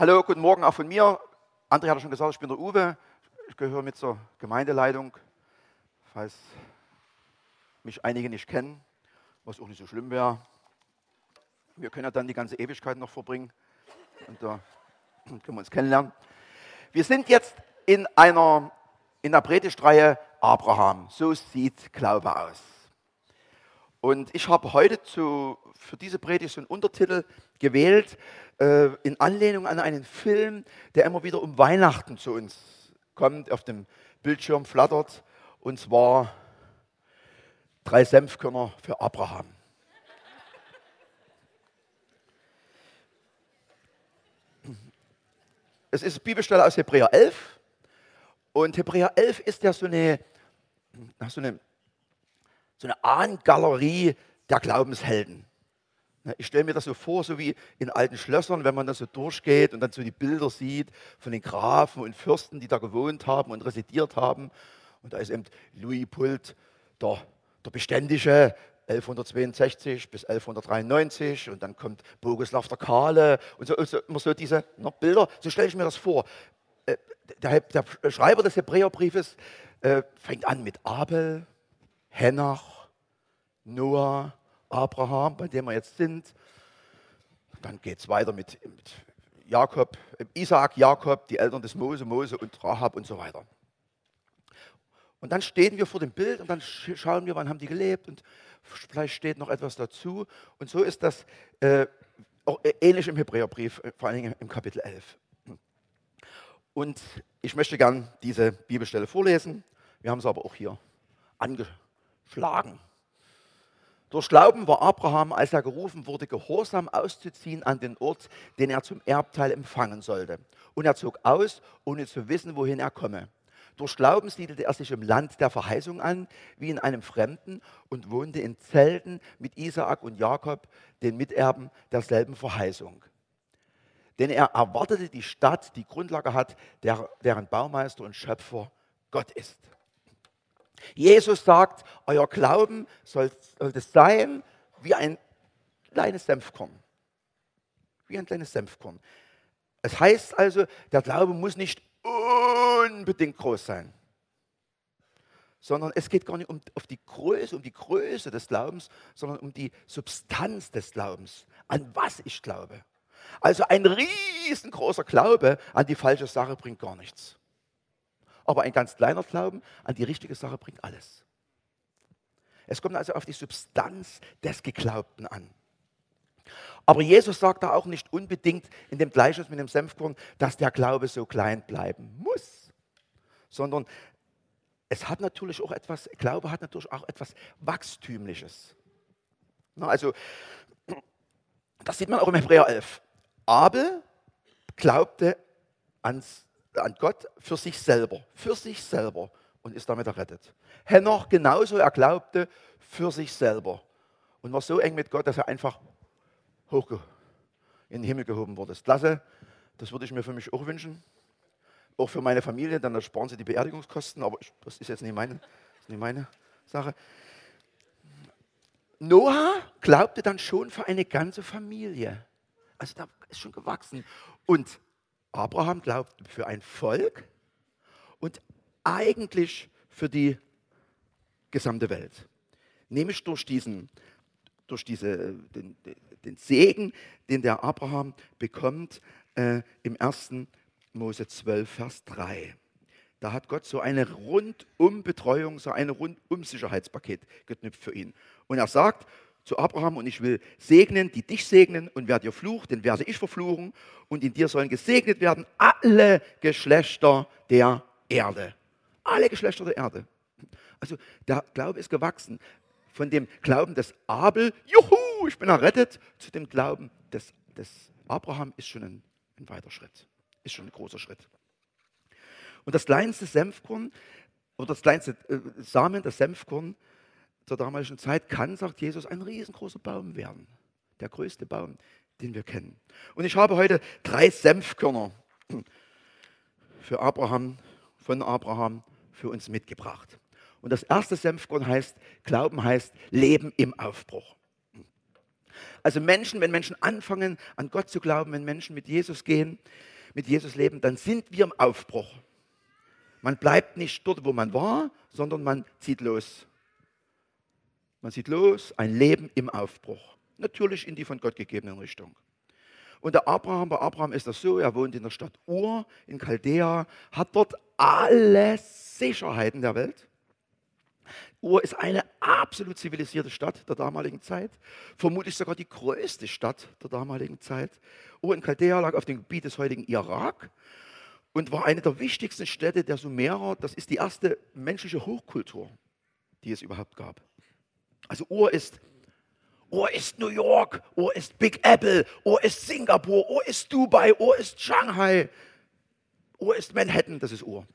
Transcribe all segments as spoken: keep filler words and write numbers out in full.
Hallo, guten Morgen auch von mir. André hat ja schon gesagt, ich bin der Uwe. Ich gehöre mit zur Gemeindeleitung, falls mich einige nicht kennen, was auch nicht so schlimm wäre. Wir können ja dann die ganze Ewigkeit noch verbringen und da können wir uns kennenlernen. Wir sind jetzt in einer in der Predigtreihe Abraham. So sieht Glaube aus. Und ich habe heute zu, für diese Predigt so einen Untertitel gewählt, äh, in Anlehnung an einen Film, der immer wieder um Weihnachten zu uns kommt, auf dem Bildschirm flattert, und zwar Drei Senfkörner für Abraham. Es ist eine Bibelstelle aus Hebräer elf, und Hebräer elf ist ja so eine, so eine so eine Ahnengalerie der Glaubenshelden. Ich stelle mir das so vor, so wie in alten Schlössern, wenn man da so durchgeht und dann so die Bilder sieht von den Grafen und Fürsten, die da gewohnt haben und residiert haben. Und da ist eben Louis Pult, der, der Beständige, elfhundertzweiundsechzig bis elfhundertdreiundneunzig, und dann kommt Bogislav der Kahle und so, und so immer so diese ne, Bilder. So stelle ich mir das vor. Äh, der, der Schreiber des Hebräerbriefes äh, fängt an mit Abel, Henoch, Noah, Abraham, bei dem wir jetzt sind. Dann geht es weiter mit, mit Jakob, Isaak, Jakob, die Eltern des Mose, Mose und Rahab und so weiter. Und dann stehen wir vor dem Bild und dann schauen wir, wann haben die gelebt, und vielleicht steht noch etwas dazu. Und so ist das äh, auch ähnlich im Hebräerbrief, vor allen Dingen im Kapitel elf. Und ich möchte gern diese Bibelstelle vorlesen. Wir haben sie aber auch hier angeschlagen. Durch Glauben war Abraham, als er gerufen wurde, gehorsam auszuziehen an den Ort, den er zum Erbteil empfangen sollte. Und er zog aus, ohne zu wissen, wohin er komme. Durch Glauben siedelte er sich im Land der Verheißung an, wie in einem Fremden, und wohnte in Zelten mit Isaak und Jakob, den Miterben derselben Verheißung. Denn er erwartete die Stadt, die Grundlage hat, der, deren Baumeister und Schöpfer Gott ist. Jesus sagt, euer Glauben soll, soll es sein wie ein kleines Senfkorn. Wie ein kleines Senfkorn. Es heißt also, der Glaube muss nicht unbedingt groß sein, sondern es geht gar nicht um auf die Größe, um die Größe des Glaubens, sondern um die Substanz des Glaubens, an was ich glaube. Also ein riesengroßer Glaube an die falsche Sache bringt gar nichts. Aber ein ganz kleiner Glauben an die richtige Sache bringt alles. Es kommt also auf die Substanz des Geglaubten an. Aber Jesus sagt da auch nicht unbedingt in dem Gleichnis mit dem Senfkorn, dass der Glaube so klein bleiben muss. Sondern es hat natürlich auch etwas, Glaube hat natürlich auch etwas Wachstümliches. Na, also, das sieht man auch im Hebräer elf. Abel glaubte ans an Gott für sich selber, für sich selber, und ist damit errettet. Henoch genauso, er glaubte für sich selber und war so eng mit Gott, dass er einfach hoch in den Himmel gehoben wurde. Das Klasse, das würde ich mir für mich auch wünschen, auch für meine Familie, dann sparen sie die Beerdigungskosten, aber ich, das ist jetzt nicht meine, ist nicht meine Sache. Noah glaubte dann schon für eine ganze Familie, also da ist schon gewachsen. Und Abraham glaubt für ein Volk und eigentlich für die gesamte Welt. Nämlich durch, diesen, durch diese, den, den Segen, den der Abraham bekommt äh, im ersten Mose zwölf, Vers drei. Da hat Gott so eine Rundumbetreuung, so ein Rundum-Sicherheitspaket geknüpft für ihn. Und er sagt zu Abraham: Und ich will segnen, die dich segnen, und wer dir flucht, den werde ich verfluchen, und in dir sollen gesegnet werden alle Geschlechter der Erde. Alle Geschlechter der Erde. Also der Glaube ist gewachsen von dem Glauben des Abel, juhu, ich bin errettet, zu dem Glauben des, des Abraham ist schon ein, ein weiter Schritt, ist schon ein großer Schritt. Und das kleinste Senfkorn, oder das kleinste äh, Samen, das Senfkorn, zur damaligen Zeit kann, sagt Jesus, ein riesengroßer Baum werden. Der größte Baum, den wir kennen. Und ich habe heute drei Senfkörner für Abraham, von Abraham für uns mitgebracht. Und das erste Senfkorn heißt, Glauben heißt Leben im Aufbruch. Also Menschen, wenn Menschen anfangen, an Gott zu glauben, wenn Menschen mit Jesus gehen, mit Jesus leben, dann sind wir im Aufbruch. Man bleibt nicht dort, wo man war, sondern man zieht los. Man zieht los, ein Leben im Aufbruch. Natürlich in die von Gott gegebenen Richtung. Und der Abraham, bei Abraham ist das so, er wohnt in der Stadt Ur in Chaldea, hat dort alle Sicherheiten der Welt. Ur ist eine absolut zivilisierte Stadt der damaligen Zeit, vermutlich sogar die größte Stadt der damaligen Zeit. Ur in Chaldea lag auf dem Gebiet des heutigen Irak und war eine der wichtigsten Städte der Sumerer. Das ist die erste menschliche Hochkultur, die es überhaupt gab. Also Ur ist, Ur ist New York, Ur ist Big Apple, Ur ist Singapur, Ur ist Dubai, Ur ist Shanghai, Ur ist Manhattan, das ist Ur.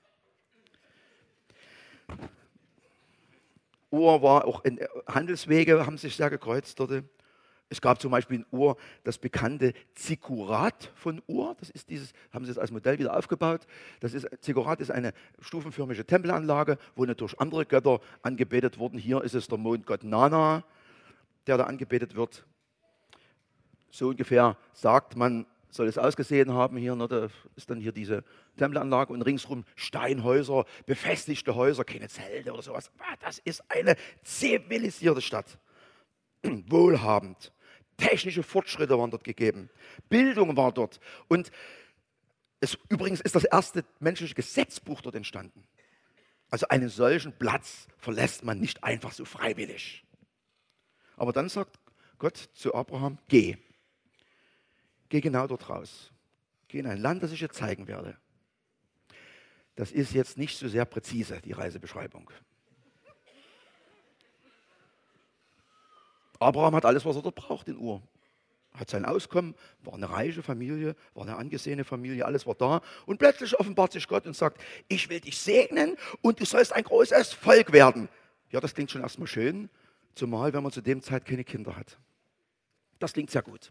Ur war auch in Handelswege, haben sich sehr gekreuzt dort. Es gab zum Beispiel in Ur das bekannte Zikkurat von Ur. Das ist dieses, haben sie es als Modell wieder aufgebaut. Das ist, Zikkurat ist eine stufenförmige Tempelanlage, wo natürlich andere Götter angebetet wurden. Hier ist es der Mondgott Nana, der da angebetet wird. So ungefähr sagt man, soll es ausgesehen haben hier. Ne, da ist dann hier diese Tempelanlage und ringsrum Steinhäuser, befestigte Häuser, keine Zelte oder sowas. Das ist eine zivilisierte Stadt. Wohlhabend. Technische Fortschritte waren dort gegeben. Bildung war dort. Und es, übrigens ist das erste menschliche Gesetzbuch dort entstanden. Also einen solchen Platz verlässt man nicht einfach so freiwillig. Aber dann sagt Gott zu Abraham, geh. Geh genau dort raus. Geh in ein Land, das ich dir zeigen werde. Das ist jetzt nicht so sehr präzise, die Reisebeschreibung. Abraham hat alles, was er dort braucht in Ur. Hat sein Auskommen, war eine reiche Familie, war eine angesehene Familie, alles war da. Und plötzlich offenbart sich Gott und sagt, ich will dich segnen und du sollst ein großes Volk werden. Ja, das klingt schon erstmal schön, zumal wenn man zu dem Zeit keine Kinder hat. Das klingt sehr gut.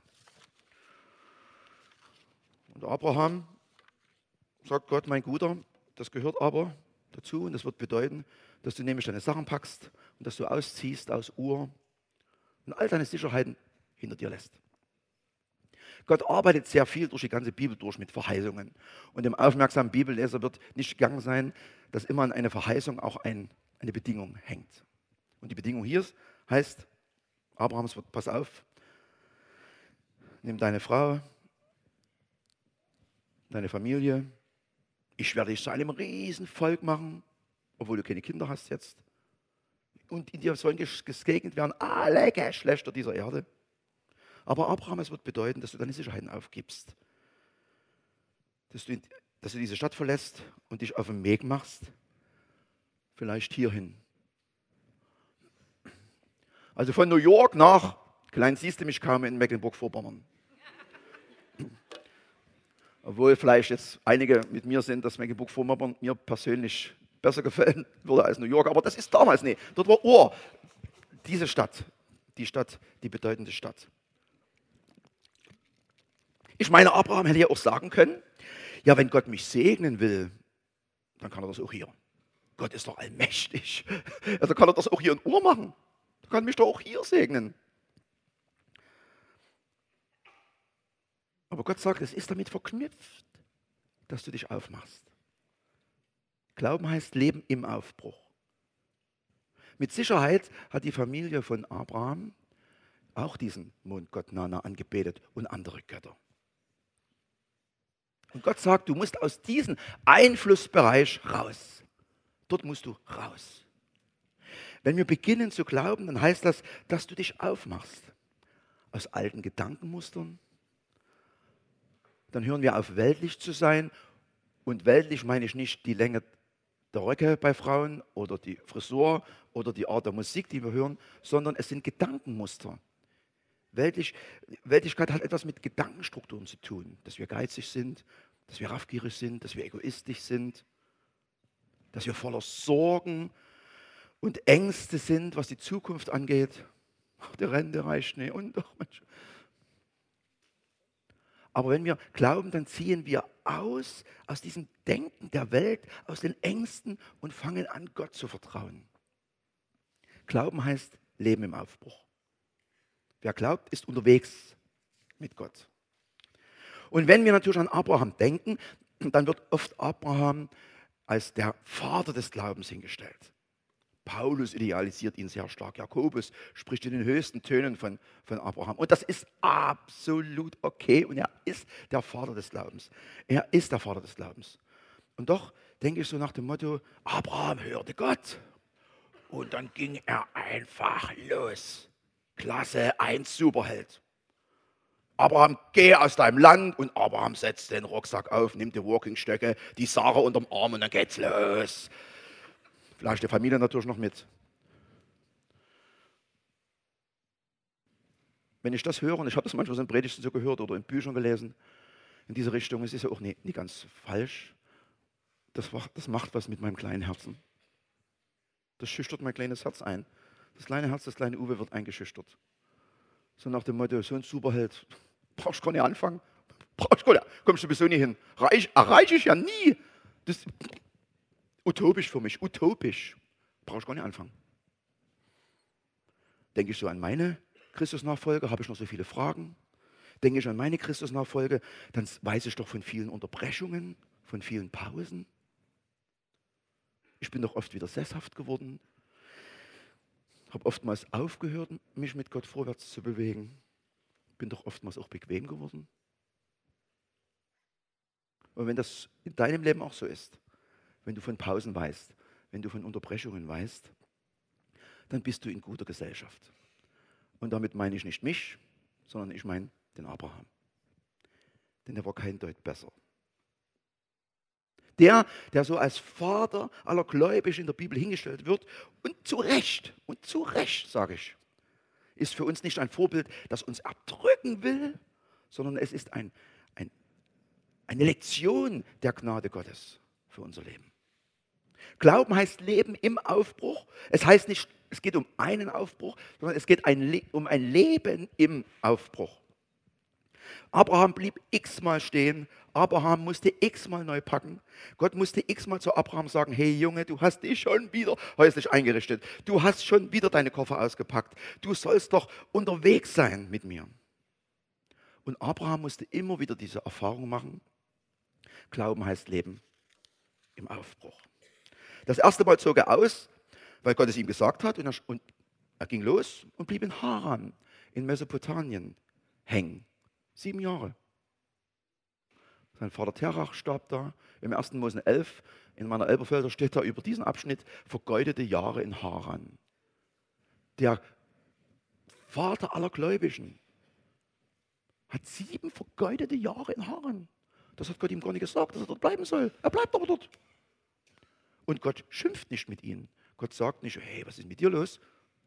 Und Abraham sagt Gott, mein Guter, das gehört aber dazu und das wird bedeuten, dass du nämlich deine Sachen packst und dass du ausziehst aus Ur und all deine Sicherheiten hinter dir lässt. Gott arbeitet sehr viel durch die ganze Bibel durch mit Verheißungen. Und dem aufmerksamen Bibelleser wird nicht gegangen sein, dass immer an eine Verheißung auch ein, eine Bedingung hängt. Und die Bedingung hier heißt, Abrahams wird, pass auf, nimm deine Frau, deine Familie, ich werde dich zu einem riesen Volk machen, obwohl du keine Kinder hast jetzt. Und in dir sollen gesegnet werden alle Geschlechter dieser Erde. Aber Abraham, es wird bedeuten, dass du deine Sicherheiten aufgibst. Dass du, dass du diese Stadt verlässt und dich auf den Weg machst, vielleicht hierhin. Also von New York nach, klein siehst du mich kaum in Mecklenburg-Vorpommern. Obwohl vielleicht jetzt einige mit mir sind, dass Mecklenburg-Vorpommern mir persönlich besser gefallen würde als New York. Aber das ist damals nicht. Dort war Ur, diese Stadt, die Stadt, die bedeutende Stadt. Ich meine, Abraham hätte ja auch sagen können, ja, wenn Gott mich segnen will, dann kann er das auch hier. Gott ist doch allmächtig. Also kann er das auch hier in Ur machen. Er kann mich doch auch hier segnen. Aber Gott sagt, es ist damit verknüpft, dass du dich aufmachst. Glauben heißt Leben im Aufbruch. Mit Sicherheit hat die Familie von Abraham auch diesen Mondgott Nana angebetet und andere Götter. Und Gott sagt, du musst aus diesem Einflussbereich raus. Dort musst du raus. Wenn wir beginnen zu glauben, dann heißt das, dass du dich aufmachst aus alten Gedankenmustern. Dann hören wir auf, weltlich zu sein. Und weltlich meine ich nicht die Länge der Röcke bei Frauen oder die Frisur oder die Art der Musik, die wir hören, sondern es sind Gedankenmuster. Weltlich, Weltlichkeit hat etwas mit Gedankenstrukturen zu tun, dass wir geizig sind, dass wir raffgierig sind, dass wir egoistisch sind, dass wir voller Sorgen und Ängste sind, was die Zukunft angeht. Ach, die Rente reicht nicht und ach, Mensch. Aber wenn wir glauben, dann ziehen wir aus, aus diesem Denken der Welt, aus den Ängsten und fangen an, Gott zu vertrauen. Glauben heißt Leben im Aufbruch. Wer glaubt, ist unterwegs mit Gott. Und wenn wir natürlich an Abraham denken, dann wird oft Abraham als der Vater des Glaubens hingestellt. Paulus idealisiert ihn sehr stark. Jakobus spricht in den höchsten Tönen von, von Abraham. Und das ist absolut okay. Und er ist der Vater des Glaubens. Er ist der Vater des Glaubens. Und doch denke ich so nach dem Motto, Abraham hörte Gott. Und dann ging er einfach los. Klasse eins, Superheld. Abraham, geh aus deinem Land. Und Abraham setzt den Rucksack auf, nimmt die Walkingstöcke, die Sarah unterm Arm und dann geht's los. Vielleicht die Familie natürlich noch mit. Wenn ich das höre, und ich habe das manchmal so in Predigten so gehört oder in Büchern gelesen, in diese Richtung, es ist ja auch nicht, nicht ganz falsch. Das, das macht was mit meinem kleinen Herzen. Das schüchtert mein kleines Herz ein. Das kleine Herz, das kleine Uwe wird eingeschüchtert. So nach dem Motto, so ein Superheld, brauchst du gar nicht anfangen. Brauchst gar nicht, kommst du sowieso nicht hin. Reich, erreiche ich ja nie. Das ist utopisch für mich, utopisch. Brauchst du gar nicht anfangen. Denke ich so an meine Christusnachfolge, habe ich noch so viele Fragen. Denke ich an meine Christusnachfolge, dann weiß ich doch von vielen Unterbrechungen, von vielen Pausen. Ich bin doch oft wieder sesshaft geworden. Habe oftmals aufgehört, mich mit Gott vorwärts zu bewegen. Bin doch oftmals auch bequem geworden. Und wenn das in deinem Leben auch so ist, wenn du von Pausen weißt, wenn du von Unterbrechungen weißt, dann bist du in guter Gesellschaft. Und damit meine ich nicht mich, sondern ich meine den Abraham. Denn der war kein Deut besser. Der, der so als Vater aller Gläubigen in der Bibel hingestellt wird, und zu Recht, und zu Recht, sage ich, ist für uns nicht ein Vorbild, das uns erdrücken will, sondern es ist ein, ein, eine Lektion der Gnade Gottes für unser Leben. Glauben heißt Leben im Aufbruch. Es heißt nicht, es geht um einen Aufbruch, sondern es geht ein, um ein Leben im Aufbruch. Abraham blieb x-mal stehen. Abraham musste x-mal neu packen. Gott musste x-mal zu Abraham sagen, hey Junge, du hast dich schon wieder häuslich eingerichtet. Du hast schon wieder deine Koffer ausgepackt. Du sollst doch unterwegs sein mit mir. Und Abraham musste immer wieder diese Erfahrung machen. Glauben heißt Leben im Aufbruch. Das erste Mal zog er aus, weil Gott es ihm gesagt hat. Und er, und er ging los und blieb in Haran, in Mesopotamien, hängen. Sieben Jahre. Sein Vater Terach starb da. Im ersten Mose elf, in meiner Elberfelder steht da über diesen Abschnitt, vergeudete Jahre in Haran. Der Vater aller Gläubigen hat sieben vergeudete Jahre in Haran. Das hat Gott ihm gar nicht gesagt, dass er dort bleiben soll. Er bleibt aber dort. Und Gott schimpft nicht mit ihnen. Gott sagt nicht, hey, was ist mit dir los?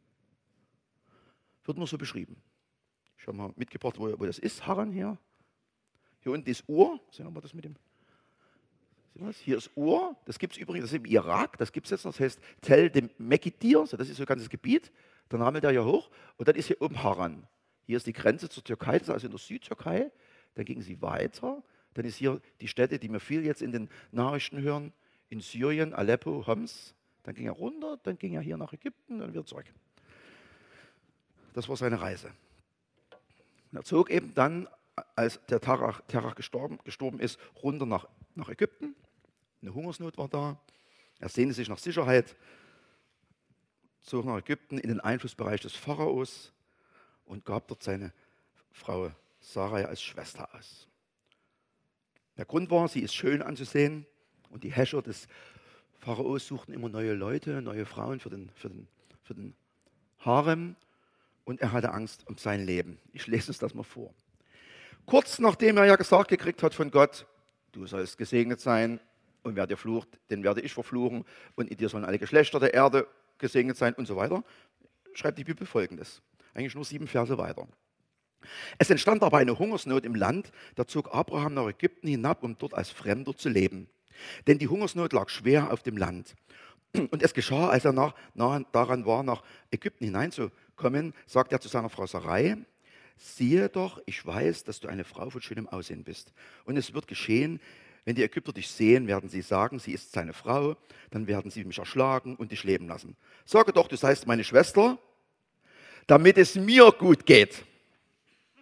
Wird nur so beschrieben. Ich habe mal mitgebracht, wo, wo das ist, Haran hier. Hier unten ist Ur. Sehen wir das mit dem? Sehen wir das? Hier ist Ur. Das gibt es übrigens, das ist im Irak. Das gibt es jetzt noch. Das heißt Tel dem Mekidir. Das ist so ein ganzes Gebiet. Dann rammelt er hier hoch. Und dann ist hier oben Haran. Hier ist die Grenze zur Türkei. Das ist also in der Südtürkei. Dann gingen sie weiter. Dann ist hier die Städte, die wir viel jetzt in den Nachrichten hören. In Syrien, Aleppo, Homs. Dann ging er runter. Dann ging er hier nach Ägypten. Dann wieder zurück. Das war seine Reise. Er zog eben dann, als der Terach, Terach gestorben, gestorben ist, runter nach, nach Ägypten. Eine Hungersnot war da. Er sehnte sich nach Sicherheit, zog nach Ägypten in den Einflussbereich des Pharaos und gab dort seine Frau Sarai als Schwester aus. Der Grund war, sie ist schön anzusehen und die Häscher des Pharaos suchten immer neue Leute, neue Frauen für den, für den, für den Harem. Und er hatte Angst um sein Leben. Ich lese uns das mal vor. Kurz nachdem er ja gesagt gekriegt hat von Gott, du sollst gesegnet sein und wer dir flucht, den werde ich verfluchen und in dir sollen alle Geschlechter der Erde gesegnet sein und so weiter, schreibt die Bibel Folgendes. Eigentlich nur sieben Verse weiter. Es entstand aber eine Hungersnot im Land, da zog Abraham nach Ägypten hinab, um dort als Fremder zu leben. Denn die Hungersnot lag schwer auf dem Land. Und es geschah, als er nach, nach, daran war, nach Ägypten hineinzukommen, sagte er zu seiner Frau Sarai, siehe doch, ich weiß, dass du eine Frau von schönem Aussehen bist. Und es wird geschehen, wenn die Ägypter dich sehen, werden sie sagen, sie ist seine Frau, dann werden sie mich erschlagen und dich leben lassen. Sage doch, du seist meine Schwester, damit es mir gut geht.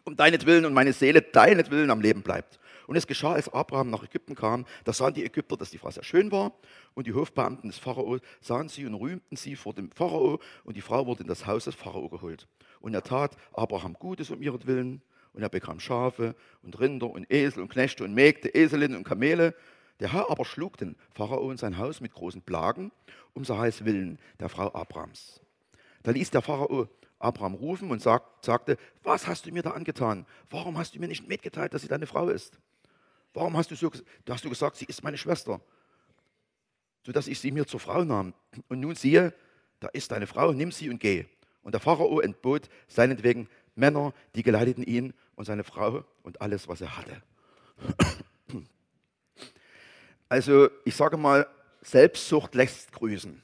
um deinetwillen und meine Seele deinetwillen am Leben bleibt. Und es geschah, als Abraham nach Ägypten kam, da sahen die Ägypter, dass die Frau sehr schön war. Und die Hofbeamten des Pharao sahen sie und rühmten sie vor dem Pharao. Und die Frau wurde in das Haus des Pharao geholt. Und er tat Abraham Gutes um ihretwillen. Und er bekam Schafe und Rinder und Esel und Knechte und Mägde, Eselinnen und Kamele. Der Herr aber schlug den Pharao und sein Haus mit großen Plagen um Sarais Willen, der Frau Abrams. Da ließ der Pharao Abraham rufen und sagt, sagte, was hast du mir da angetan? Warum hast du mir nicht mitgeteilt, dass sie deine Frau ist? Warum hast du so hast du gesagt, sie ist meine Schwester, sodass ich sie mir zur Frau nahm? Und nun siehe, da ist deine Frau, nimm sie und geh. Und der Pharao entbot seinetwegen Männer, die geleiteten ihn und seine Frau und alles, was er hatte. Also ich sage mal, Selbstsucht lässt grüßen,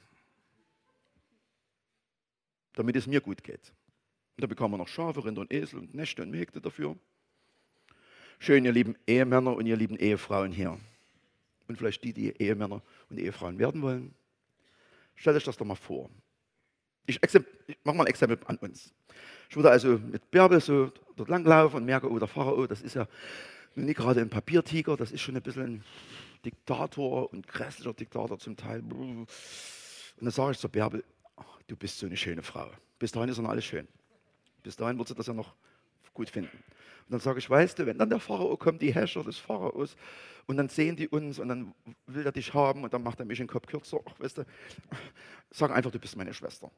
damit es mir gut geht. Und da bekam er noch Schafe, Rinder und Esel und Knechte und Mägde dafür. Schön, ihr lieben Ehemänner und ihr lieben Ehefrauen hier. Und vielleicht die, die Ehemänner und Ehefrauen werden wollen. Stellt euch das doch mal vor. Ich, ich mache mal ein Exempel an uns. Ich würde also mit Bärbel so dort langlaufen und merke, oh, der Pharao, das ist ja nicht gerade ein Papiertiger, das ist schon ein bisschen ein Diktator und grässlicher Diktator zum Teil. Und dann sage ich zur Bärbel, oh, du bist so eine schöne Frau. Bis dahin ist noch alles schön. Bis dahin wird sie das ja noch gut finden. Und dann sage ich, weißt du, wenn dann der Pharao kommt, die Herrscher des Pharaos, und dann sehen die uns und dann will er dich haben und dann macht er mich den Kopf kürzer. Ach, weißt du, sag einfach, du bist meine Schwester.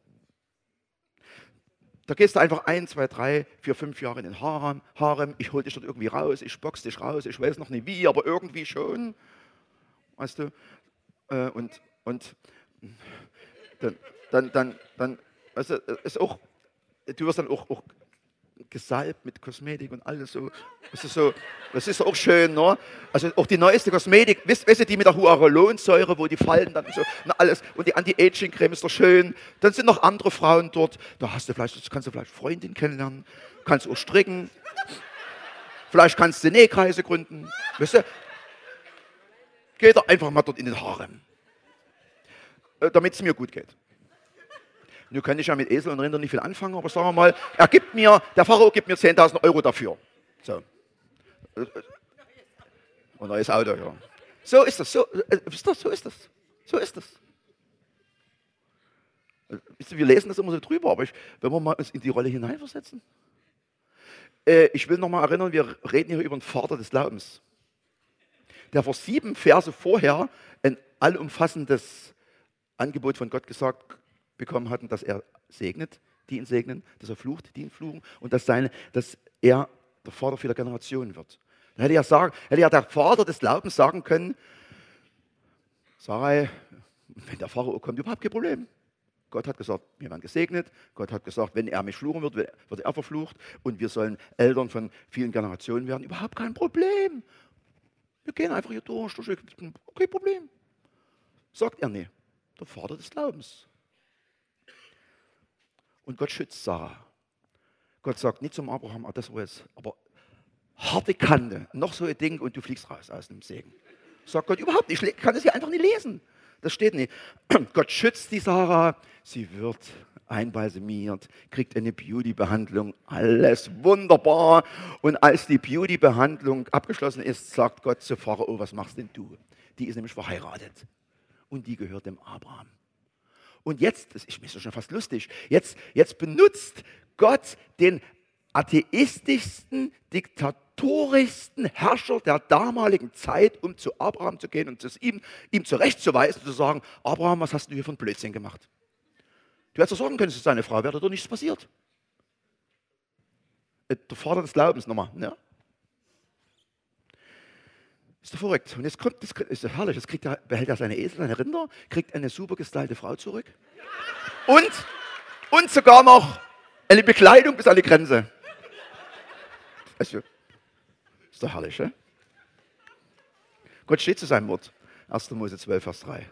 Da gehst du einfach ein, zwei, drei, vier, fünf Jahre in den Harem. Harem. Ich hol dich dort irgendwie raus, ich box dich raus, ich weiß noch nicht wie, aber irgendwie schon. Weißt du? Und, und dann, dann, dann, dann weißt du, ist auch, du wirst dann auch, auch gesalbt mit Kosmetik und alles so. Das ist so, das ist auch schön, ne? Also auch die neueste Kosmetik, wisst, wisst ihr, die mit der Hyaluronsäure, wo die Falten dann so, na alles, und die Anti-Aging-Creme ist doch schön. Dann sind noch andere Frauen dort, da hast du vielleicht, kannst du vielleicht Freundin kennenlernen, kannst auch stricken, vielleicht kannst du Nähkreise gründen, wisst ihr? Geh doch einfach mal dort in den Harem, damit es mir gut geht. Nun kann ich ja mit Esel und Rindern nicht viel anfangen, aber sagen wir mal, er gibt mir, der Pharao gibt mir zehntausend Euro dafür. So. Ein neues Auto, ja. So ist das, so, wisst ihr, so ist das. So ist das. Wisst ihr, wir lesen das immer so drüber, aber ich, wenn wir mal uns in die Rolle hineinversetzen. Äh, ich will noch mal erinnern, wir reden hier über den Vater des Glaubens, der vor sieben Verse vorher ein allumfassendes Angebot von Gott gesagt bekommen hatten, dass er segnet, die ihn segnen, dass er flucht, die ihn fluchen und dass, seine, dass er der Vater vieler Generationen wird. Dann hätte ja, sagen, hätte ja der Vater des Glaubens sagen können, Sarai, wenn der Pharao kommt, überhaupt kein Problem. Gott hat gesagt, wir werden gesegnet. Gott hat gesagt, wenn er mich fluchen wird, wird er verflucht. Und wir sollen Eltern von vielen Generationen werden. Überhaupt kein Problem. Wir gehen einfach hier durch, durch Ägypten. Kein Problem. Sagt er nicht. Der Vater des Glaubens. Und Gott schützt Sarah. Gott sagt nicht zum Abraham, ah, das war jetzt, aber harte Kante, noch so ein Ding und du fliegst raus aus dem Segen. Sagt Gott überhaupt nicht, ich kann das hier einfach nicht lesen. Das steht nicht. Gott schützt die Sarah, sie wird einbalsamiert, kriegt eine Beauty-Behandlung, alles wunderbar. Und als die Beauty-Behandlung abgeschlossen ist, sagt Gott zu Pharao, was machst denn du? Die ist nämlich verheiratet und die gehört dem Abraham. Und jetzt, das ist mir schon fast lustig, jetzt, jetzt benutzt Gott den atheistischsten, diktatorischsten Herrscher der damaligen Zeit, um zu Abraham zu gehen und ihm, ihm zurechtzuweisen, zu sagen, Abraham, was hast du hier für einen Blödsinn gemacht? Du hättest doch sagen können, es ist seine Frau, wäre doch nichts passiert. Der Vater des Glaubens nochmal, ne? Ist doch verrückt. Und jetzt kommt, das ist doch herrlich, jetzt kriegt er, behält er seine Esel, seine Rinder, kriegt eine super gestylte Frau zurück und, und sogar noch eine Bekleidung bis an die Grenze. Also, ist doch herrlich, ne? Gott steht zu seinem Wort. erster Mose zwölf, Vers drei.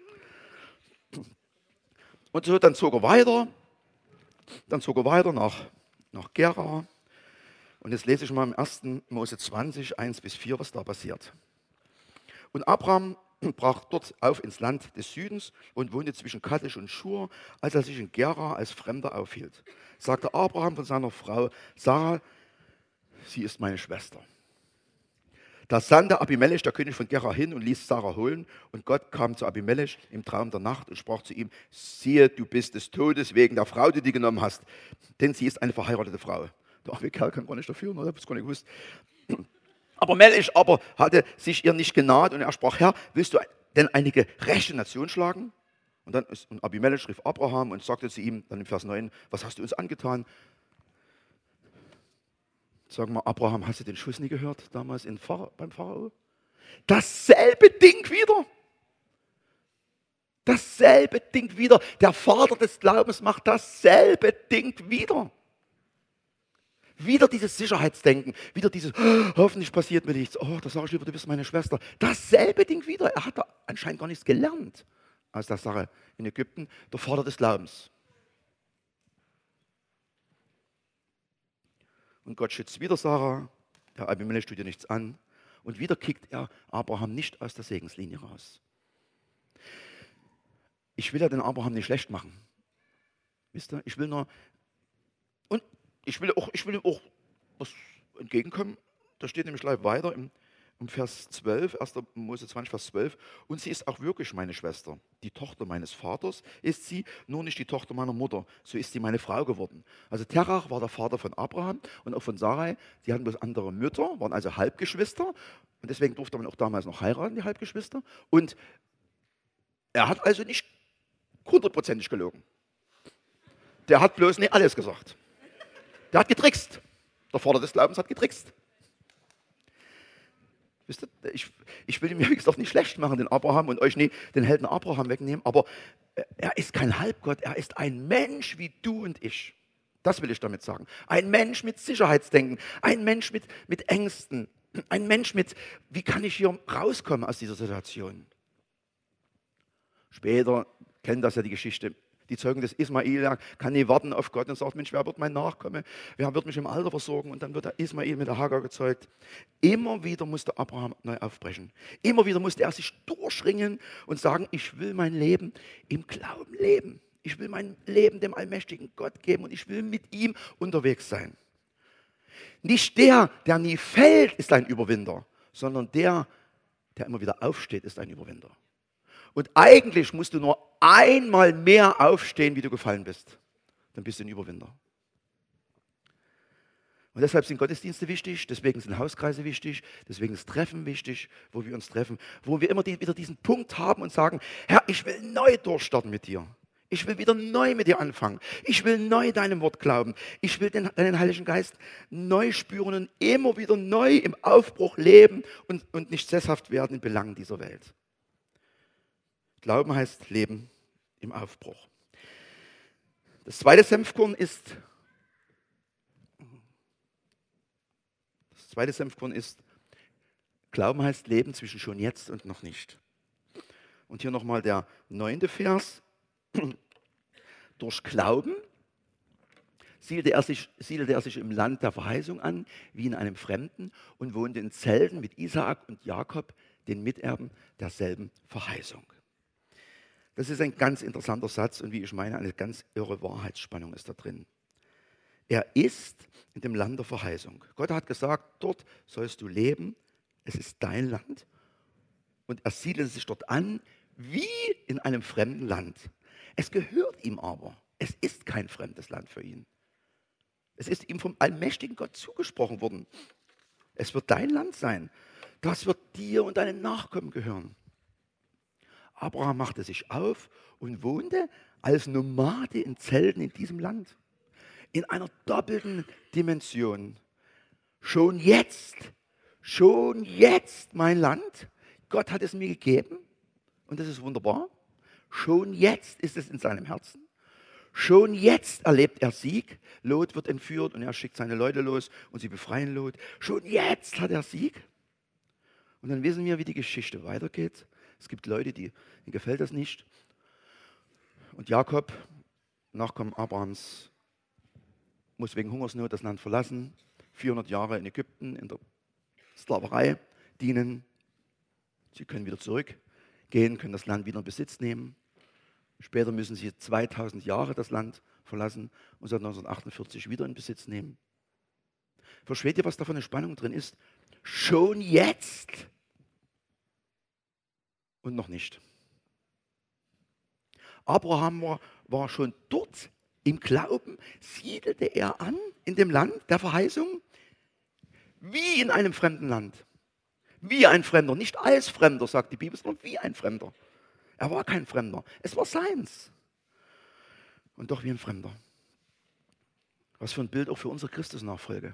Und so, dann zog er weiter, dann zog er weiter nach, nach Gera. Und jetzt lese ich mal im ersten Mose zwanzig, eins bis vier, was da passiert. Und Abraham brach dort auf ins Land des Südens und wohnte zwischen Kadesh und Schur, als er sich in Gera als Fremder aufhielt. Sagte Abraham von seiner Frau Sarah, sie ist meine Schwester. Da sandte Abimelech, der König von Gerar, hin und ließ Sarah holen. Und Gott kam zu Abimelech im Traum der Nacht und sprach zu ihm: Siehe, du bist des Todes wegen der Frau, die du genommen hast, denn sie ist eine verheiratete Frau. Der arme Kerl kann gar nicht dafür, ne? Ich habe es gar nicht gewusst. Aber Melech aber hatte sich ihr nicht genaht und er sprach: Herr, willst du denn eine gerechte Nation schlagen? Und dann ist, und Abimelech rief Abraham und sagte zu ihm, dann im Vers neun: Was hast du uns angetan? Sag mal, Abraham, hast du den Schuss nie gehört, damals in Phara, beim Pharao? Dasselbe Ding wieder. Dasselbe Ding wieder. Der Vater des Glaubens macht dasselbe Ding wieder. Wieder dieses Sicherheitsdenken, wieder dieses, oh, hoffentlich passiert mir nichts. Oh, da sage ich lieber, du bist meine Schwester. Dasselbe Ding wieder. Er hat da anscheinend gar nichts gelernt aus der Sache in Ägypten. Der Vater des Glaubens. Und Gott schützt wieder Sarah, der Abimelech tut ihr nichts an. Und wieder kickt er Abraham nicht aus der Segenslinie raus. Ich will ja den Abraham nicht schlecht machen. Wisst ihr? Ich will nur, und ich will auch, ich will ihm auch was entgegenkommen. Da steht nämlich gleich weiter im, im Vers zwölf, erster Mose zwanzig, Vers zwölf. Und sie ist auch wirklich meine Schwester. Die Tochter meines Vaters ist sie, nur nicht die Tochter meiner Mutter. So ist sie meine Frau geworden. Also Terach war der Vater von Abraham und auch von Sarai. Sie hatten bloß andere Mütter, waren also Halbgeschwister. Und deswegen durfte man auch damals noch heiraten, die Halbgeschwister. Und er hat also nicht hundertprozentig gelogen. Der hat bloß nicht alles gesagt. Der hat getrickst. Der Vater des Glaubens hat getrickst. Wisst ihr, ich, ich will ihm ja wie gesagt nicht schlecht machen, den Abraham, und euch nie den Helden Abraham wegnehmen, aber er ist kein Halbgott, er ist ein Mensch wie du und ich. Das will ich damit sagen. Ein Mensch mit Sicherheitsdenken, ein Mensch mit, mit Ängsten, ein Mensch mit, wie kann ich hier rauskommen aus dieser Situation? Später kennen das ja die Geschichte. Die Zeugen des Ismail kann nie warten auf Gott und sagt: Mensch, wer wird mein Nachkomme? Wer wird mich im Alter versorgen? Und dann wird der Ismail mit der Hagar gezeugt. Immer wieder musste Abraham neu aufbrechen. Immer wieder musste er sich durchringen und sagen: Ich will mein Leben im Glauben leben. Ich will mein Leben dem allmächtigen Gott geben und ich will mit ihm unterwegs sein. Nicht der, der nie fällt, ist ein Überwinder, sondern der, der immer wieder aufsteht, ist ein Überwinder. Und eigentlich musst du nur einmal mehr aufstehen, wie du gefallen bist. Dann bist du ein Überwinder. Und deshalb sind Gottesdienste wichtig, deswegen sind Hauskreise wichtig, deswegen ist Treffen wichtig, wo wir uns treffen, wo wir immer die, wieder diesen Punkt haben und sagen: Herr, ich will neu durchstarten mit dir. Ich will wieder neu mit dir anfangen. Ich will neu deinem Wort glauben. Ich will den, deinen Heiligen Geist neu spüren und immer wieder neu im Aufbruch leben und, und nicht sesshaft werden in Belangen dieser Welt. Glauben heißt Leben im Aufbruch. Das zweite Senfkorn ist, das zweite Senfkorn ist, Glauben heißt Leben zwischen schon jetzt und noch nicht. Und hier nochmal der neunte Vers. Durch Glauben siedelte er, sich, siedelte er sich im Land der Verheißung an, wie in einem Fremden, und wohnte in Zelten mit Isaak und Jakob, den Miterben derselben Verheißung. Das ist ein ganz interessanter Satz und wie ich meine, eine ganz irre Wahrheitsspannung ist da drin. Er ist in dem Land der Verheißung. Gott hat gesagt: Dort sollst du leben, es ist dein Land. Und er siedelte sich dort an, wie in einem fremden Land. Es gehört ihm aber. Es ist kein fremdes Land für ihn. Es ist ihm vom allmächtigen Gott zugesprochen worden. Es wird dein Land sein. Das wird dir und deinen Nachkommen gehören. Abraham machte sich auf und wohnte als Nomade in Zelten in diesem Land. In einer doppelten Dimension. Schon jetzt, schon jetzt mein Land. Gott hat es mir gegeben und das ist wunderbar. Schon jetzt ist es in seinem Herzen. Schon jetzt erlebt er Sieg. Lot wird entführt und er schickt seine Leute los und sie befreien Lot. Schon jetzt hat er Sieg. Und dann wissen wir, wie die Geschichte weitergeht. Es gibt Leute, die, denen gefällt das nicht. Und Jakob, Nachkommen Abrahams, muss wegen Hungersnot das Land verlassen. vierhundert Jahre in Ägypten in der Sklaverei dienen. Sie können wieder zurückgehen, können das Land wieder in Besitz nehmen. Später müssen sie zweitausend Jahre das Land verlassen und seit neunzehnhundertachtundvierzig wieder in Besitz nehmen. Versteht ihr, was da für eine Spannung drin ist? Schon jetzt und noch nicht. Abraham war, war schon dort im Glauben, siedelte er an in dem Land der Verheißung, wie in einem fremden Land. Wie ein Fremder, nicht als Fremder, sagt die Bibel, sondern wie ein Fremder. Er war kein Fremder, es war seins. Und doch wie ein Fremder. Was für ein Bild auch für unsere Christusnachfolge.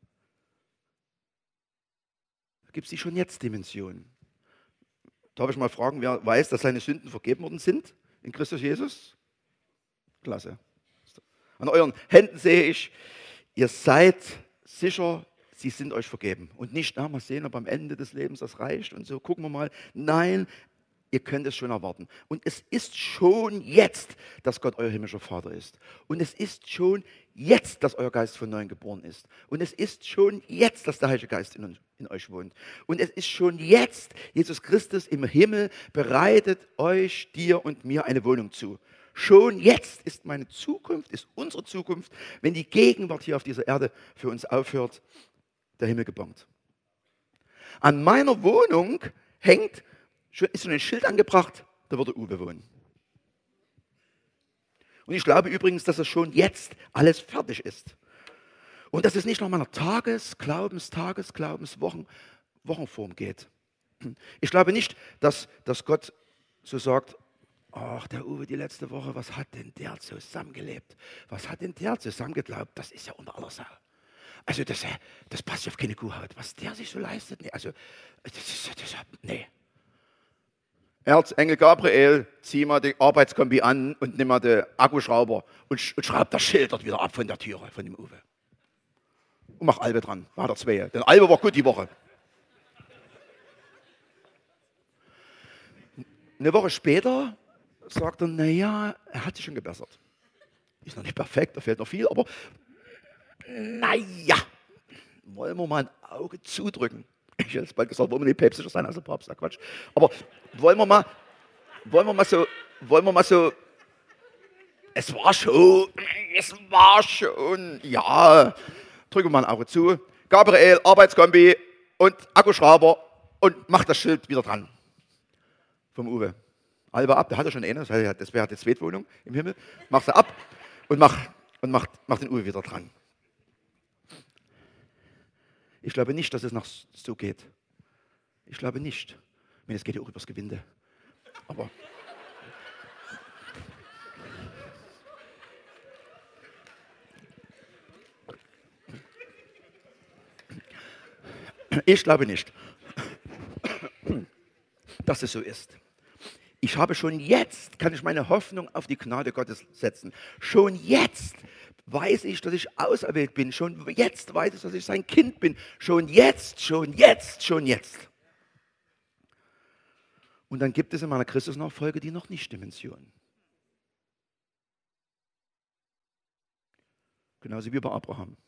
Da gibt es die schon jetzt Dimension. Darf ich mal fragen, wer weiß, dass seine Sünden vergeben worden sind in Christus Jesus? Klasse. An euren Händen sehe ich, ihr seid sicher, sie sind euch vergeben. Und nicht, na, mal sehen, ob am Ende des Lebens das reicht und so, gucken wir mal. Nein, ihr könnt es schon erwarten. Und es ist schon jetzt, dass Gott euer himmlischer Vater ist. Und es ist schon jetzt, dass euer Geist von neuem geboren ist. Und es ist schon jetzt, dass der Heilige Geist in, in euch wohnt. Und es ist schon jetzt, Jesus Christus im Himmel bereitet euch, dir und mir eine Wohnung zu. Schon jetzt ist meine Zukunft, ist unsere Zukunft, wenn die Gegenwart hier auf dieser Erde für uns aufhört, der Himmel gebombt. An meiner Wohnung hängt, ist schon ein Schild angebracht, da würde Uwe wohnen. Und ich glaube übrigens, dass es schon jetzt alles fertig ist. Und dass es nicht nach meiner Tages-, Glaubens-, Tages-, Glaubens-, Wochen, Wochenform geht. Ich glaube nicht, dass, dass Gott so sagt, ach, der Uwe, die letzte Woche, was hat denn der zusammengelebt? Was hat denn der zusammengeglaubt? Das ist ja unter aller Sau. Also das, das passt ja auf keine Kuhhaut. Was der sich so leistet, nee, also, das ist, das ist, nee. Erzengel Gabriel, zieh mal die Arbeitskombi an und nimm mal den Akkuschrauber und, sch und schraub das Schild dort wieder ab von der Türe, von dem Uwe. Und mach Albe dran, war der Zweie. Denn Albe war gut die Woche. Eine Woche später sagt er, naja, er hat sich schon gebessert. Ist noch nicht perfekt, da fehlt noch viel, aber naja, wollen wir mal ein Auge zudrücken. Ich hätte jetzt bald gesagt, wollen wir nicht päpstlicher sein als der Papst, Quatsch. Aber wollen wir mal, wollen wir mal so, wollen wir mal so, es war schon, es war schon, ja, drücken wir mal ein Auge zu. Gabriel, Arbeitskombi und Akkuschrauber und macht das Schild wieder dran. Vom Uwe. Alba ab, der hat ja schon eine, das wäre die Zweitwohnung im Himmel. Mach sie ab und mach, und macht, macht den Uwe wieder dran. Ich glaube nicht, dass es noch so geht. Ich glaube nicht. Ich meine, es geht ja auch übers Gewinde. Aber ich glaube nicht, dass es so ist. Ich habe schon jetzt, kann ich meine Hoffnung auf die Gnade Gottes setzen. Schon jetzt weiß ich, dass ich auserwählt bin. Schon jetzt weiß ich, dass ich sein Kind bin. Schon jetzt, schon jetzt, schon jetzt. Und dann gibt es in meiner Christusnachfolge die noch nicht Dimension. Genauso wie bei Abraham.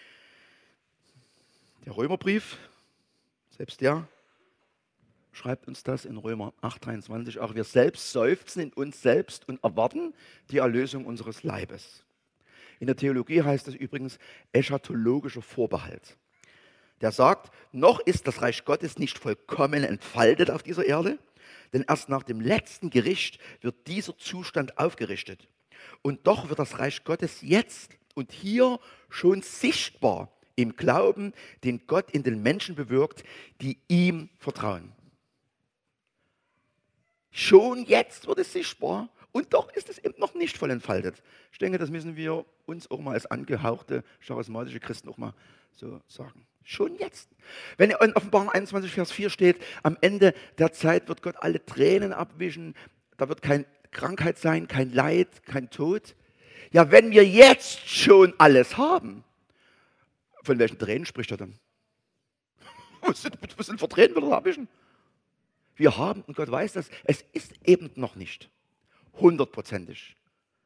Der Römerbrief, selbst der schreibt uns das in Römer acht, dreiundzwanzig. Auch wir selbst seufzen in uns selbst und erwarten die Erlösung unseres Leibes. In der Theologie heißt das übrigens eschatologischer Vorbehalt. Der sagt, noch ist das Reich Gottes nicht vollkommen entfaltet auf dieser Erde, denn erst nach dem letzten Gericht wird dieser Zustand aufgerichtet. Und doch wird das Reich Gottes jetzt und hier schon sichtbar im Glauben, den Gott in den Menschen bewirkt, die ihm vertrauen. Schon jetzt wird es sichtbar und doch ist es eben noch nicht voll entfaltet. Ich denke, das müssen wir uns auch mal als angehauchte, charismatische Christen auch mal so sagen. Schon jetzt. Wenn in Offenbarung einundzwanzig, Vers vier steht, am Ende der Zeit wird Gott alle Tränen abwischen, da wird keine Krankheit sein, kein Leid, kein Tod. Ja, wenn wir jetzt schon alles haben, von welchen Tränen spricht er dann? Was sind, was sind für Tränen wird er abwischen? Wir haben, und Gott weiß das, es ist eben noch nicht hundertprozentig.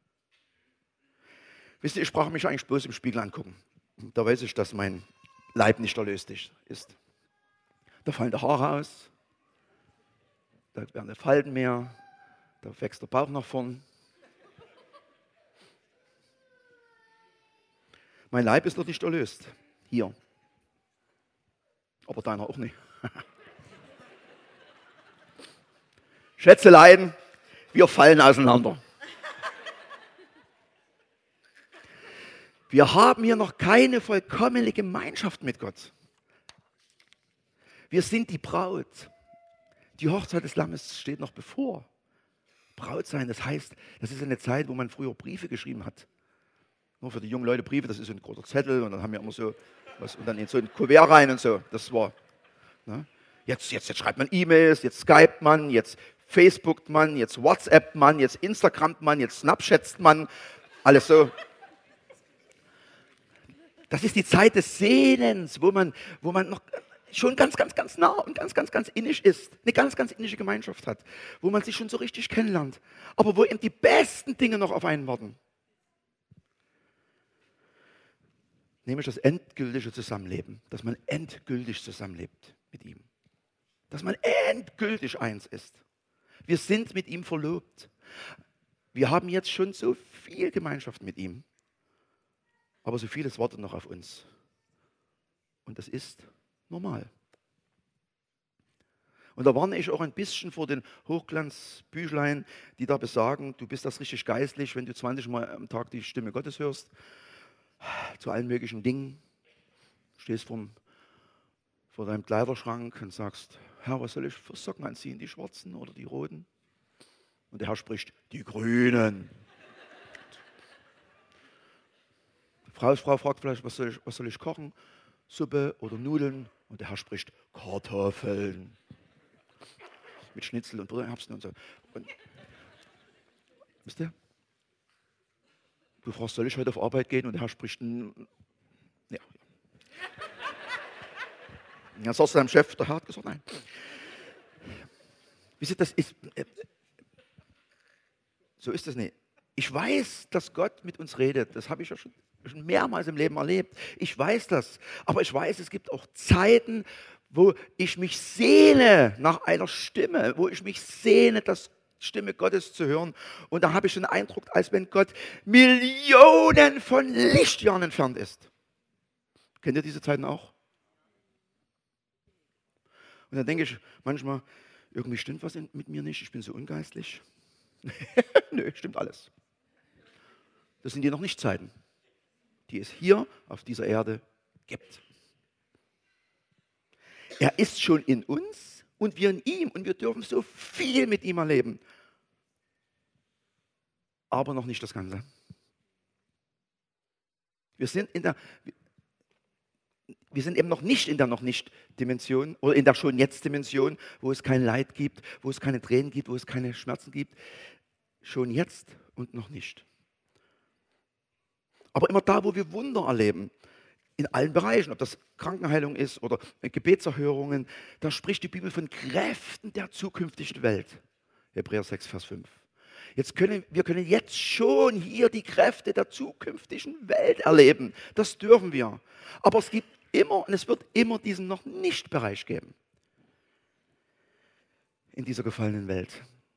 Wisst ihr, ich brauche mich eigentlich bloß im Spiegel angucken. Da weiß ich, dass mein Leib nicht erlöst ist. Da fallen die Haare aus, da werden die Falten mehr, da wächst der Bauch nach vorn. Mein Leib ist noch nicht erlöst. Hier. Aber deiner auch nicht. Schätzelein, wir fallen auseinander. Wir haben hier noch keine vollkommene Gemeinschaft mit Gott. Wir sind die Braut. Die Hochzeit des Lammes steht noch bevor. Braut sein, das heißt, das ist eine Zeit, wo man früher Briefe geschrieben hat. Nur für die jungen Leute Briefe, das ist so ein großer Zettel und dann haben wir immer so was und dann in so ein Kuvert rein und so. Das war. Ne? Jetzt, jetzt, jetzt schreibt man E-Mails, jetzt Skypt man, jetzt Facebookt man, jetzt WhatsAppt man, jetzt Instagramt man, jetzt Snapchatzt man. Alles so. Das ist die Zeit des Sehnens, wo man, wo man noch schon ganz, ganz, ganz nah und ganz, ganz, ganz innig ist. Eine ganz, ganz innige Gemeinschaft hat, wo man sich schon so richtig kennenlernt. Aber wo eben die besten Dinge noch auf einen warten. Nämlich das endgültige Zusammenleben, dass man endgültig zusammenlebt mit ihm. Dass man endgültig eins ist. Wir sind mit ihm verlobt. Wir haben jetzt schon so viel Gemeinschaft mit ihm. Aber so vieles wartet noch auf uns. Und das ist normal. Und da warne ich auch ein bisschen vor den Hochglanzbüchlein, die da besagen, du bist das richtig geistlich, wenn du zwanzig Mal am Tag die Stimme Gottes hörst, zu allen möglichen Dingen, stehst vom, vor deinem Kleiderschrank und sagst, Herr, was soll ich für Socken anziehen, die schwarzen oder die roten? Und der Herr spricht, die grünen. Die Frau, Frau fragt vielleicht, was soll ich, was soll ich kochen? Suppe oder Nudeln? Und der Herr spricht, Kartoffeln. Mit Schnitzel und Brüdererbsen und so. Und, wisst ihr? Du fragst, soll ich heute auf Arbeit gehen? Und der Herr spricht, ja. Dann sagst du deinem Chef, der Herr hat gesagt, nein. Wisst ihr, das ist, äh, so ist das nicht. Ich weiß, dass Gott mit uns redet. Das habe ich ja schon, schon mehrmals im Leben erlebt. Ich weiß das. Aber ich weiß, es gibt auch Zeiten, wo ich mich sehne nach einer Stimme, wo ich mich sehne, das Stimme Gottes zu hören. Und da habe ich den Eindruck, als wenn Gott Millionen von Lichtjahren entfernt ist. Kennt ihr diese Zeiten auch? Und dann denke ich manchmal, irgendwie stimmt was mit mir nicht, ich bin so ungeistlich. Nö, stimmt alles. Das sind die noch nicht Zeiten, die es hier auf dieser Erde gibt. Er ist schon in uns und wir in ihm und wir dürfen so viel mit ihm erleben. Aber noch nicht das Ganze. Wir sind in der, wir sind eben noch nicht in der noch nicht Dimension oder in der schon jetzt Dimension, wo es kein Leid gibt, wo es keine Tränen gibt, wo es keine Schmerzen gibt. Schon jetzt und noch nicht. Aber immer da, wo wir Wunder erleben, in allen Bereichen, ob das Krankenheilung ist oder Gebetserhörungen, da spricht die Bibel von Kräften der zukünftigen Welt. Hebräer sechs, Vers fünf. Jetzt können, wir können jetzt schon hier die Kräfte der zukünftigen Welt erleben. Das dürfen wir. Aber es gibt immer und es wird immer diesen noch nicht Bereich geben. In dieser gefallenen Welt.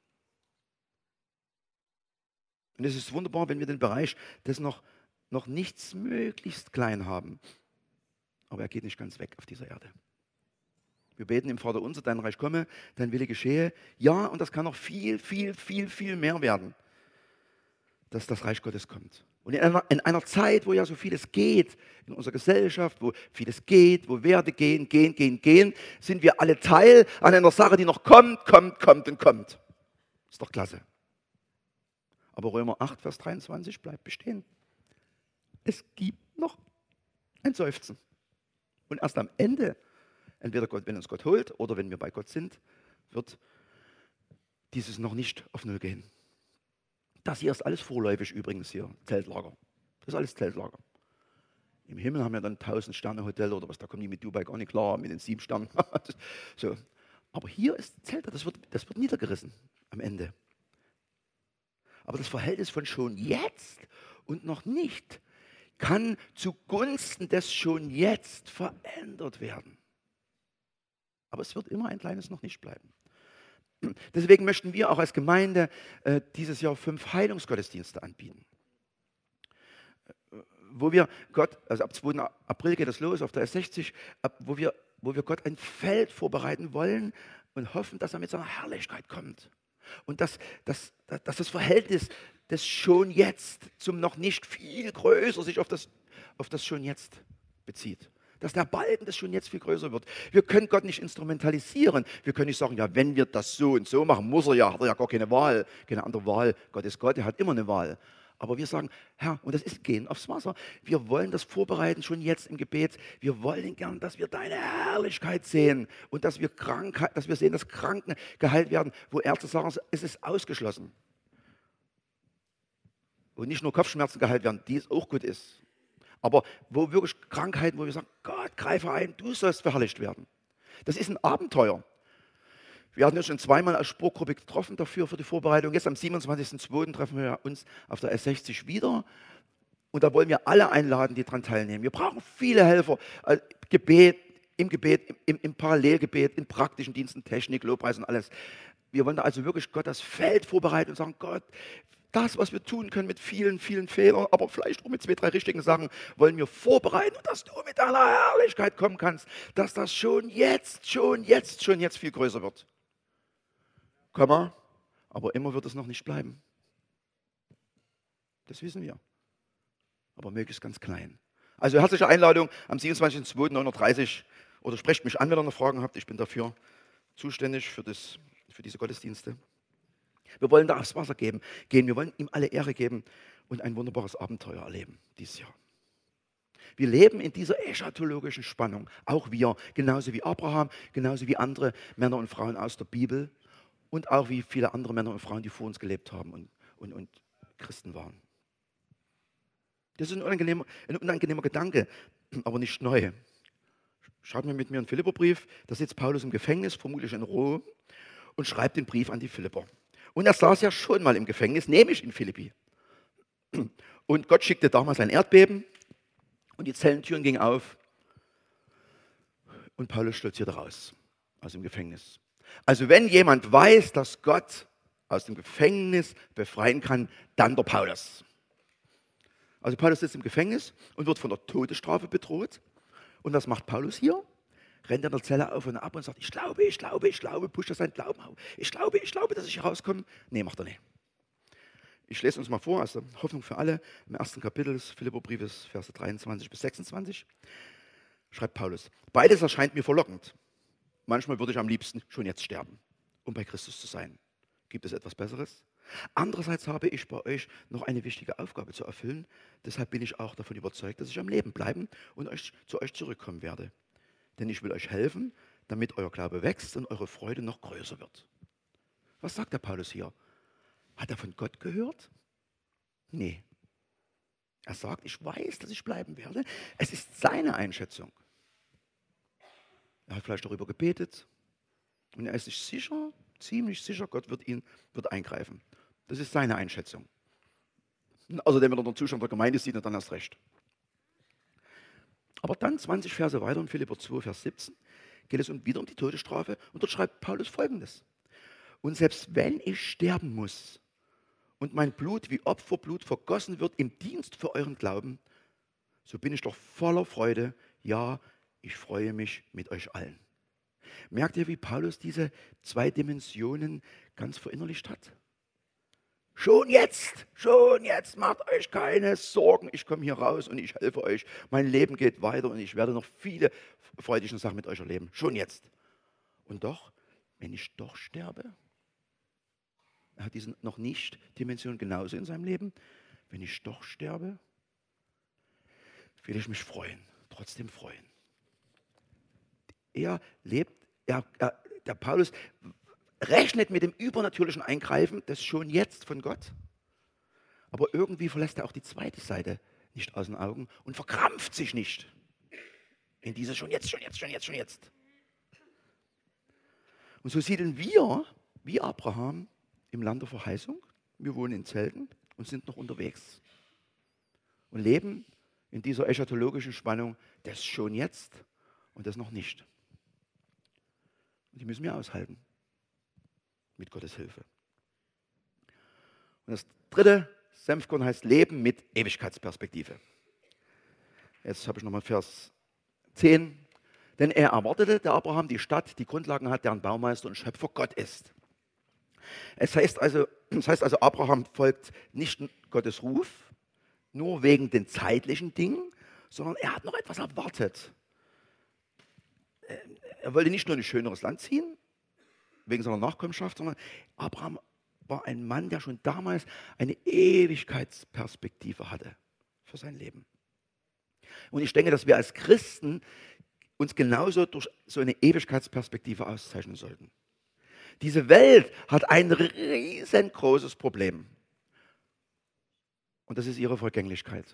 Und es ist wunderbar, wenn wir den Bereich des noch, noch nichts möglichst klein haben. Aber er geht nicht ganz weg auf dieser Erde. Wir beten im Vater unser, dein Reich komme, dein Wille geschehe. Ja, und das kann noch viel, viel, viel, viel mehr werden, dass das Reich Gottes kommt. Und in einer, in einer Zeit, wo ja so vieles geht, in unserer Gesellschaft, wo vieles geht, wo Werte gehen, gehen, gehen, gehen, sind wir alle Teil an einer Sache, die noch kommt, kommt, kommt und kommt. Ist doch klasse. Aber Römer acht, Vers dreiundzwanzig bleibt bestehen. Es gibt noch ein Seufzen. Und erst am Ende, entweder Gott, wenn uns Gott holt oder wenn wir bei Gott sind, wird dieses noch nicht auf Null gehen. Das hier ist alles vorläufig übrigens hier, Zeltlager. Das ist alles Zeltlager. Im Himmel haben wir dann tausend Sterne Hotel oder was, da kommen die mit Dubai gar nicht klar, mit den sieben Sternen. So. Aber hier ist Zelt, das wird, das wird niedergerissen am Ende. Aber das Verhältnis von schon jetzt und noch nicht kann zugunsten des schon jetzt verändert werden. Aber es wird immer ein kleines noch nicht bleiben. Deswegen möchten wir auch als Gemeinde äh, dieses Jahr fünf Heilungsgottesdienste anbieten. Wo wir Gott, also ab zweiten April geht das los auf der S sechzig, ab, wo wir wo wir Gott ein Feld vorbereiten wollen und hoffen, dass er mit seiner Herrlichkeit kommt. Und dass, dass, dass das Verhältnis des schon jetzt zum noch nicht viel größer sich auf das, auf das schon jetzt bezieht. Dass der Balken des schon jetzt viel größer wird. Wir können Gott nicht instrumentalisieren. Wir können nicht sagen, ja, wenn wir das so und so machen, muss er ja, hat er ja gar keine Wahl, keine andere Wahl. Gott ist Gott, er hat immer eine Wahl. Aber wir sagen, Herr, und das ist Gehen aufs Wasser. Wir wollen das vorbereiten, schon jetzt im Gebet. Wir wollen gern, dass wir deine Herrlichkeit sehen und dass wir, Krankheit, dass wir sehen, dass Kranken geheilt werden, wo Ärzte sagen, es ist ausgeschlossen. Und nicht nur Kopfschmerzen geheilt werden, die es auch gut ist. Aber wo wirklich Krankheiten, wo wir sagen, Gott, greife ein, du sollst verherrlicht werden. Das ist ein Abenteuer. Wir hatten uns schon zweimal als Spruchgruppe getroffen dafür, für die Vorbereitung. Jetzt am siebenundzwanzigsten zweiten treffen wir uns auf der S sechzig wieder. Und da wollen wir alle einladen, die daran teilnehmen. Wir brauchen viele Helfer. Also Gebet, im Gebet, im, im Parallelgebet, in praktischen Diensten, Technik, Lobpreis und alles. Wir wollen da also wirklich Gott das Feld vorbereiten und sagen, Gott, das, was wir tun können mit vielen, vielen Fehlern, aber vielleicht auch mit zwei, drei richtigen Sachen, wollen wir vorbereiten und dass du mit deiner Herrlichkeit kommen kannst, dass das schon jetzt, schon jetzt, schon jetzt viel größer wird. Komma, aber immer wird es noch nicht bleiben. Das wissen wir. Aber möglichst ganz klein. Also herzliche Einladung am siebenundzwanzigsten zweiten neun Uhr dreißig oder sprecht mich an, wenn ihr noch Fragen habt. Ich bin dafür zuständig für, das, für diese Gottesdienste. Wir wollen da aufs Wasser geben, gehen. Wir wollen ihm alle Ehre geben und ein wunderbares Abenteuer erleben dieses Jahr. Wir leben in dieser eschatologischen Spannung. Auch wir, genauso wie Abraham, genauso wie andere Männer und Frauen aus der Bibel und auch wie viele andere Männer und Frauen, die vor uns gelebt haben und, und, und Christen waren. Das ist ein unangenehmer, ein unangenehmer Gedanke, aber nicht neu. Schreibt mir mit mir einen Philipperbrief. Da sitzt Paulus im Gefängnis, vermutlich in Rom, und schreibt den Brief an die Philipper. Und er saß ja schon mal im Gefängnis, nämlich in Philippi. Und Gott schickte damals ein Erdbeben und die Zellentüren gingen auf und Paulus stolzierte raus aus dem Gefängnis. Also wenn jemand weiß, dass Gott aus dem Gefängnis befreien kann, dann der Paulus. Also Paulus sitzt im Gefängnis und wird von der Todesstrafe bedroht. Und was macht Paulus hier? Rennt in der Zelle auf und ab und sagt, ich glaube, ich glaube, ich glaube, pusht er seinen Glauben auf. Ich glaube, ich glaube, dass ich hier rauskomme. Nee, macht er nicht. Ich lese uns mal vor aus der Hoffnung für alle, im ersten Kapitel des Philipperbriefes, Verse dreiundzwanzig bis sechsundzwanzig, schreibt Paulus, beides erscheint mir verlockend. Manchmal würde ich am liebsten schon jetzt sterben, um bei Christus zu sein. Gibt es etwas Besseres? Andererseits habe ich bei euch noch eine wichtige Aufgabe zu erfüllen. Deshalb bin ich auch davon überzeugt, dass ich am Leben bleiben und euch, zu euch zurückkommen werde. Denn ich will euch helfen, damit euer Glaube wächst und eure Freude noch größer wird. Was sagt der Paulus hier? Hat er von Gott gehört? Nee. Er sagt, ich weiß, dass ich bleiben werde. Es ist seine Einschätzung. Er hat vielleicht darüber gebetet und er ist sich sicher, ziemlich sicher, Gott wird ihn wird eingreifen. Das ist seine Einschätzung. Und außerdem, wenn er den Zustand der Gemeinde sieht, dann erst recht. Aber dann zwanzig Verse weiter in Philipper zwei, Vers siebzehn, geht es wieder um die Todesstrafe und dort schreibt Paulus Folgendes. Und selbst wenn ich sterben muss und mein Blut wie Opferblut vergossen wird im Dienst für euren Glauben, so bin ich doch voller Freude. Ja, ich freue mich mit euch allen. Merkt ihr, wie Paulus diese zwei Dimensionen ganz verinnerlicht hat? Schon jetzt, schon jetzt, macht euch keine Sorgen. Ich komme hier raus und ich helfe euch. Mein Leben geht weiter und ich werde noch viele freudige Sachen mit euch erleben. Schon jetzt. Und doch, wenn ich doch sterbe, er hat diese noch nicht Dimension genauso in seinem Leben. Wenn ich doch sterbe, will ich mich freuen, trotzdem freuen. Er lebt, er, er, der Paulus rechnet mit dem übernatürlichen Eingreifen des schon jetzt von Gott. Aber irgendwie verlässt er auch die zweite Seite nicht aus den Augen und verkrampft sich nicht in diese schon jetzt, schon jetzt, schon jetzt, schon jetzt. Und so siedeln wir, wie Abraham, im Land der Verheißung. Wir wohnen in Zelten und sind noch unterwegs. Und leben in dieser eschatologischen Spannung des schon jetzt und des noch nicht. Und die müssen wir aushalten. Mit Gottes Hilfe. Und das dritte Senfkorn heißt Leben mit Ewigkeitsperspektive. Jetzt habe ich nochmal Vers zehn. Denn er erwartete, der Abraham, die Stadt, die Grundlagen hat, deren Baumeister und Schöpfer Gott ist. Es heißt also, das heißt also, Abraham folgt nicht Gottes Ruf, nur wegen den zeitlichen Dingen, sondern er hat noch etwas erwartet. Er wollte nicht nur ein schöneres Land ziehen, wegen seiner Nachkommenschaft, sondern Abraham war ein Mann, der schon damals eine Ewigkeitsperspektive hatte für sein Leben. Und ich denke, dass wir als Christen uns genauso durch so eine Ewigkeitsperspektive auszeichnen sollten. Diese Welt hat ein riesengroßes Problem. Und das ist ihre Vergänglichkeit.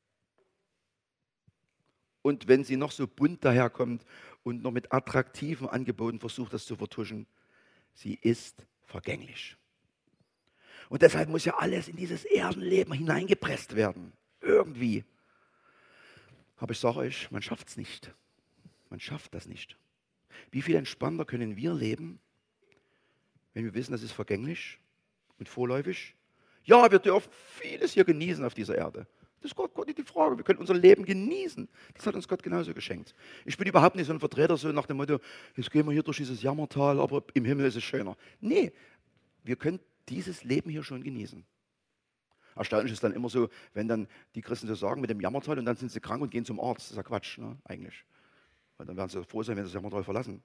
Und wenn sie noch so bunt daherkommt und noch mit attraktiven Angeboten versucht, das zu vertuschen, sie ist vergänglich. Und deshalb muss ja alles in dieses Erdenleben hineingepresst werden. Irgendwie. Aber ich sage euch, man schafft es nicht. Man schafft das nicht. Wie viel entspannter können wir leben, wenn wir wissen, das ist vergänglich und vorläufig? Ja, wir dürfen vieles hier genießen auf dieser Erde. Das ist Gott, Gott nicht die Frage. Wir können unser Leben genießen. Das hat uns Gott genauso geschenkt. Ich bin überhaupt nicht so ein Vertreter, so nach dem Motto, jetzt gehen wir hier durch dieses Jammertal, aber im Himmel ist es schöner. Nee, wir können dieses Leben hier schon genießen. Erstaunlich ist dann immer so, wenn dann die Christen so sagen mit dem Jammertal und dann sind sie krank und gehen zum Arzt. Das ist ja Quatsch, ne? Eigentlich. Weil dann werden sie froh sein, wenn sie das Jammertal verlassen.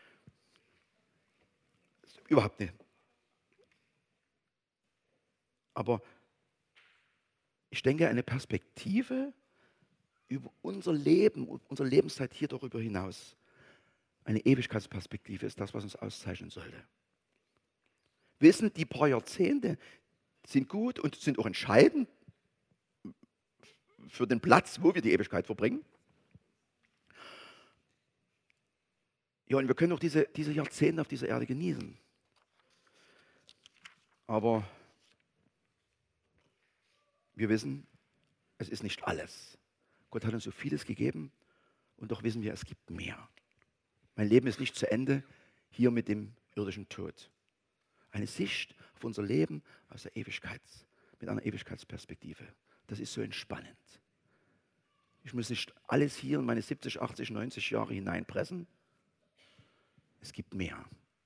Überhaupt nicht. Aber ich denke, eine Perspektive über unser Leben, unsere Lebenszeit hier darüber hinaus, eine Ewigkeitsperspektive ist das, was uns auszeichnen sollte. Wissen, die paar Jahrzehnte sind gut und sind auch entscheidend für den Platz, wo wir die Ewigkeit verbringen. Ja, und wir können auch diese, diese Jahrzehnte auf dieser Erde genießen. Aber wir wissen, es ist nicht alles. Gott hat uns so vieles gegeben und doch wissen wir, es gibt mehr. Mein Leben ist nicht zu Ende hier mit dem irdischen Tod. Eine Sicht auf unser Leben aus der Ewigkeit, mit einer Ewigkeitsperspektive. Das ist so entspannend. Ich muss nicht alles hier in meine siebzig, achtzig, neunzig Jahre hineinpressen. Es gibt mehr.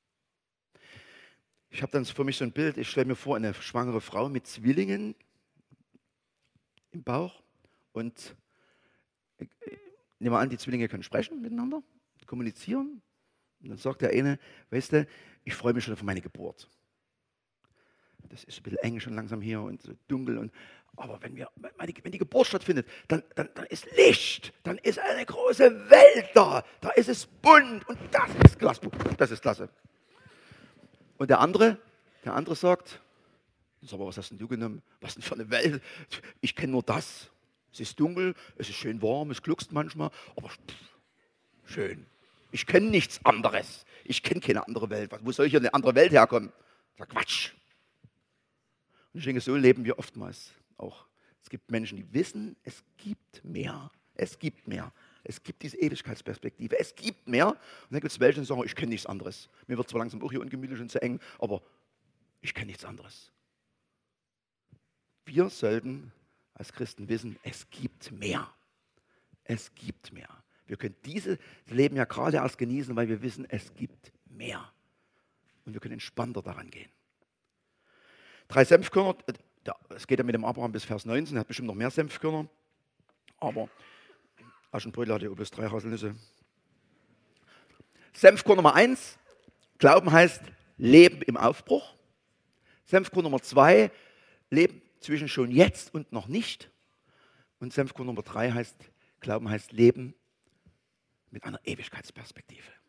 Ich habe dann für mich so ein Bild, ich stelle mir vor, eine schwangere Frau mit Zwillingen im Bauch und ich nehme an, die Zwillinge können sprechen miteinander, kommunizieren. Und dann sagt der eine, weißt du, ich freue mich schon auf meine Geburt. Das ist ein bisschen eng schon langsam hier und so dunkel. Und, aber wenn, wir, wenn, die, wenn die Geburt stattfindet, dann, dann, dann ist Licht, dann ist eine große Welt da. Da ist es bunt und das ist klasse. Das ist klasse. Und der andere, der andere sagt, sag mal, was hast denn du genommen? Was denn für eine Welt? Ich kenne nur das. Es ist dunkel, es ist schön warm, es gluckst manchmal, aber pff, schön. Ich kenne nichts anderes. Ich kenne keine andere Welt. Wo soll hier eine andere Welt herkommen? Sag Quatsch. Und ich denke, so leben wir oftmals auch. Es gibt Menschen, die wissen, es gibt mehr. Es gibt mehr. Es gibt diese Ewigkeitsperspektive. Es gibt mehr. Und dann gibt es welche, die sagen, ich kenne nichts anderes. Mir wird zwar langsam auch hier ungemütlich und zu eng, aber ich kenne nichts anderes. Wir sollten als Christen wissen, es gibt mehr. Es gibt mehr. Wir können dieses Leben ja gerade erst genießen, weil wir wissen, es gibt mehr. Und wir können entspannter daran gehen. Drei Senfkörner, es geht ja mit dem Abraham bis Vers neunzehn, er hat bestimmt noch mehr Senfkörner, aber Aschenbrödel hatte ja bis drei Haselnüsse. Senfkorn Nummer eins, Glauben heißt Leben im Aufbruch. Senfkorn Nummer zwei, Leben zwischen schon jetzt und noch nicht. Und Senfkorn Nummer drei heißt, Glauben heißt Leben mit einer Ewigkeitsperspektive.